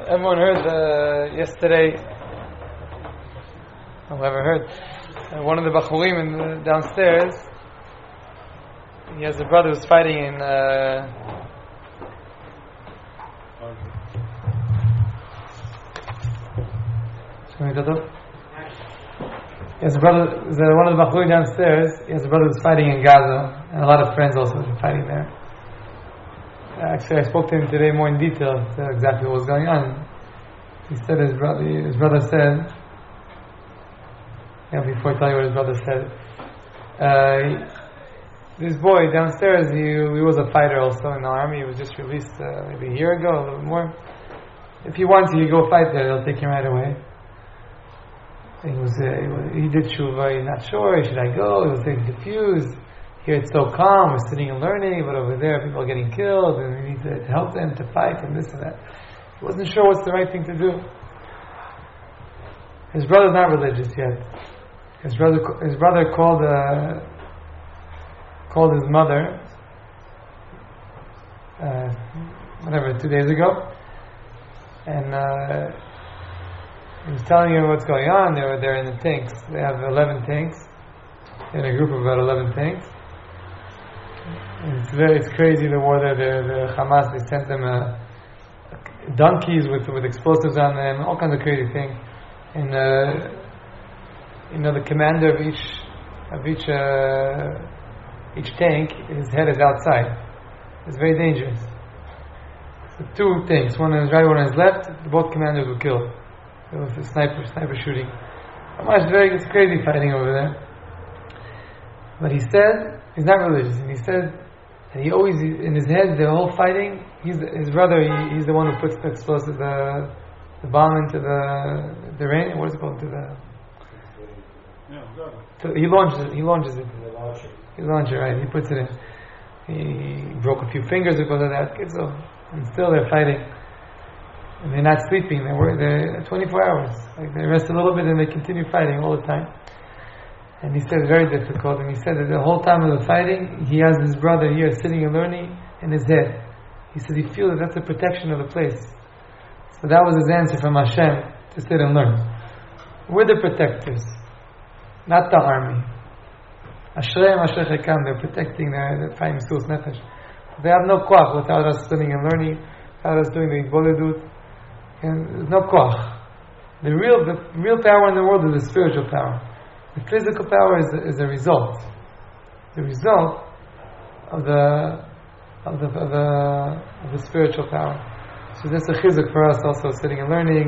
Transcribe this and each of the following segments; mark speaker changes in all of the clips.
Speaker 1: Everyone heard yesterday, whoever heard, one of the Bachurim downstairs, he has a brother who's fighting in he has a brother, one of the Bachurim downstairs, he has a brother who's fighting in Gaza, and a lot of friends also are fighting there. Actually, I spoke to him today more in detail to exactly what was going on. He said his brother said, before I tell you what his brother said, this boy downstairs, he was a fighter also in the army. He was just released maybe a year ago, a little bit more. If he wants you, go fight there, they'll take him right away. He did tshuva, he's not sure, should I go? He was getting confused. Here it's so calm, we're sitting and learning, but over there people are getting killed and we need to help them to fight and this and that. He wasn't sure what's the right thing to do. His brother's not religious yet. His brother called his mother 2 days ago, and he was telling her what's going on. They're in the tanks. They have 11 tanks, in a group of about 11 tanks. It's crazy the war there. The Hamas, they sent them donkeys with explosives on them, all kinds of crazy things. And the commander of each tank, his head is outside. It's very dangerous. So 2 tanks, one on his right, one on his left. Both commanders were killed. It was a sniper shooting. It's crazy fighting over there. But he said he's not religious, and he said. And he always, in his head, the whole fighting, his brother, he's the one who puts the explosive, the bomb into the rain. What is it called? He launches it. He launches it, right? He puts it in. He broke a few fingers because of that. So, and still they're fighting. And they're not sleeping. They're 24 hours. Like they rest a little bit and they continue fighting all the time. And he said it's very difficult, and he said that the whole time of the fighting, he has his brother here sitting and learning in his head. He said he feels that that's the protection of the place. So that was his answer from Hashem, to sit and learn. We're the protectors, not the army. Ashreim Asher Chekam, they're protecting, they're fighting Mesiras Nefesh. They have no koach without us sitting and learning, without us doing the Igboledut. And there's no koach. The real power in the world is the spiritual power. The physical power is a result. The result of the spiritual power. So this is a chizuk for us also, sitting and learning.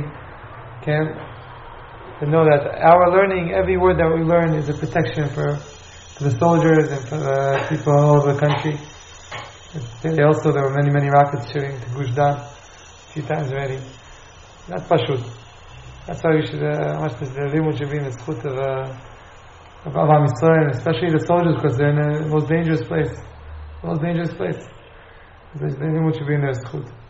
Speaker 1: To know that our learning, every word that we learn is a protection for the soldiers and for the people all over the country. There were many rockets shooting to Gush Dan a few times already. That's pashut. That's why we should, the limud should be in the zchut of Am Yisrael, especially the soldiers, because they're in the most dangerous place. The limud should be in their zchut.